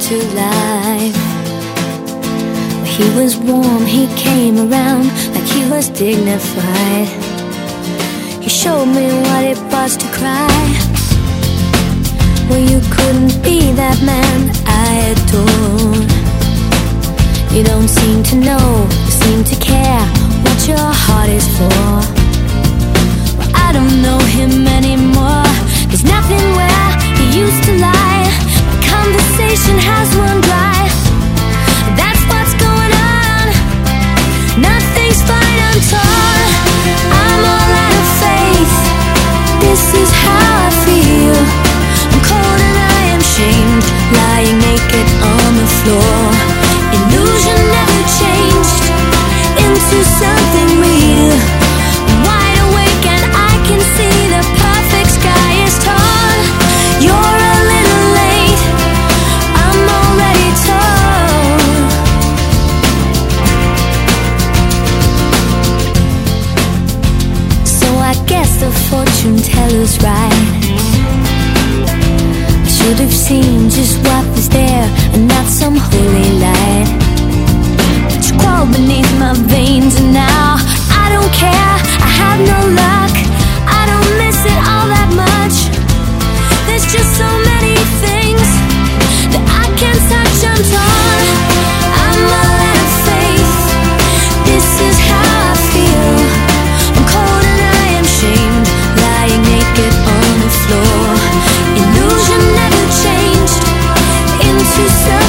to life. He was warm, he came around like he was dignified. He showed me what it was to cry. Well, you couldn't be that man I adored. You don't seem to know, seem to care what your heart is for. Well, I don't know him anymore. There's nothing where he used to lie. My conversation has run dry. That's what's going on. Nothing's fine, I'm torn. I'm all out of faith. This is how I feel. I'm cold and I am shamed, lying naked on the floor. Illusion never changed into something real. I'm wide awake and I can see the perfect sky is torn. You're a little late, I'm already torn. So I guess the fortune teller's right. I should have seen just what was there and not some holy light. But you crawled beneath my veins and now I don't care, I have no luck. I don't miss it all that much. There's just so many things that I can't touch, I'm torn. I'm all out of faith. This is how I feel. I'm cold and I am shamed, lying naked on the floor. Illusion never changed into something